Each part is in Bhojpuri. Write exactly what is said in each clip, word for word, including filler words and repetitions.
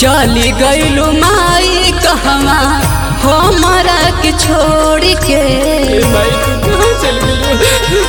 चली गईलू माई कहवा हमारा के छोड़ के। भाई तू कहाँ चल गई?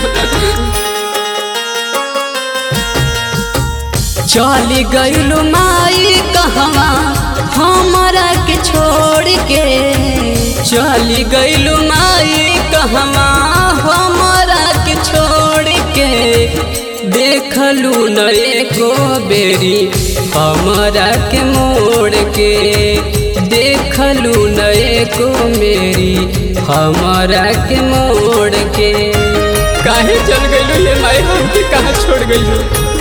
चली गईलू माई कहवा हमारा के छोड़ के। चली गईलू माई कहवा हमारा के छोड़ के। देखलू न एको बेरी हमारा के मोड़ के। देखलू न एको मेरी हमारा के मोड़ के। काहे चल गईलू ये माई हमके कहाँ छोड़ गईलू?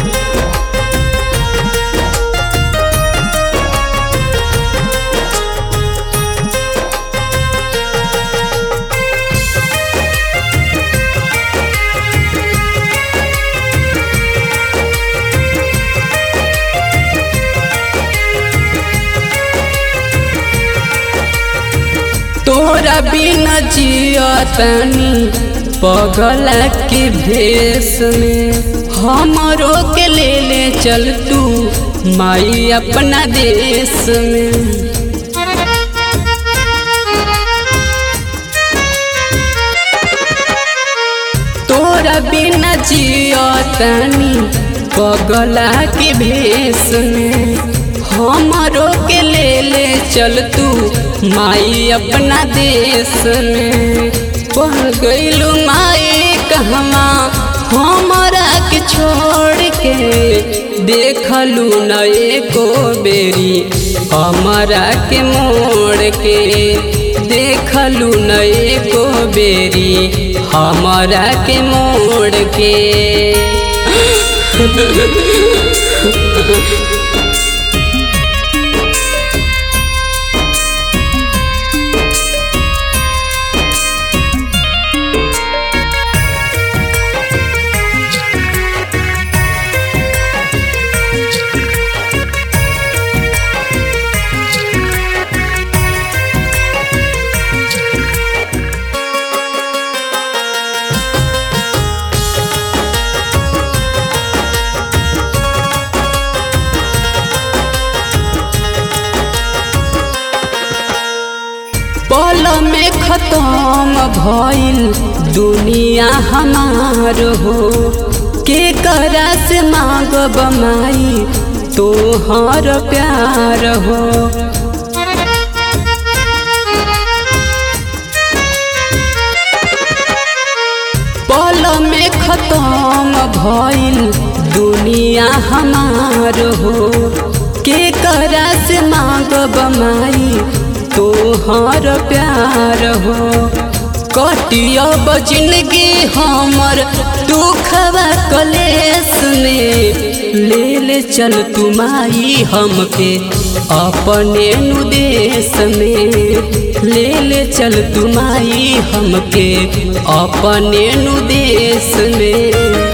तोरा बिना जियतनी पगला के भेष में। हमरो के ले ले चल तू माई अपना देश में। तोरा बिना जियतनी पगला के भेष में। हमरो के ले ले चल तू माई अपना देश में। पढ़ गईलू माई कहवा हमारा के छोड़ के। देखलू न एको बेरी हमारा के मोड़ के। देखलू न एको बेरी हमारा के मोड़ के। पल में खत्म भइल दुनिया हमार हो। के करा से मांगब माई तोहर प्यार हो। पल में खत्म भइल दुनिया हमार हो। के करा से मांगब माई तोहर प्यार हो। कटियब जिंदगी हमर दुखवा कलेस में। ले ले चल तू माई हमके अपने नु देश में। ले ले चल तू माई हमके अपने नु देश में।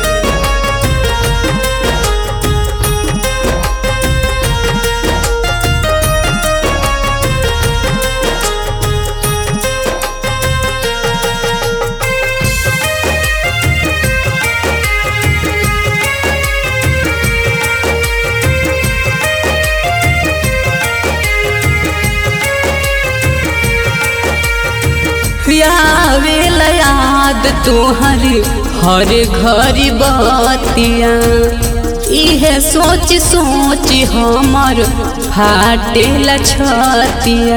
आवेला याद तोहरी हर घड़ी बतिया। इहे सोच सोच हमर फाटेला छतिया।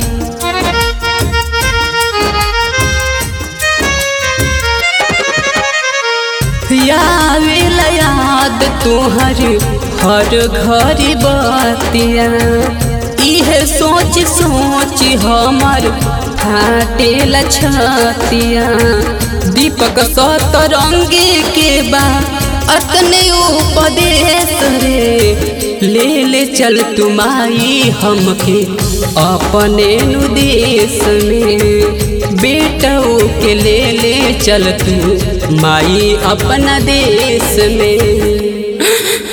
आवेला याद तोहरी हर घड़ी बतिया। इहे सोच सोच हमर फाटेला छतिया। दीपक सतरंगी के बा अतने उपदेश रे। ले ले चल तू माई हमके अपने नु देश में। बेटऊ के ले ले चल तू माई अपना देश में।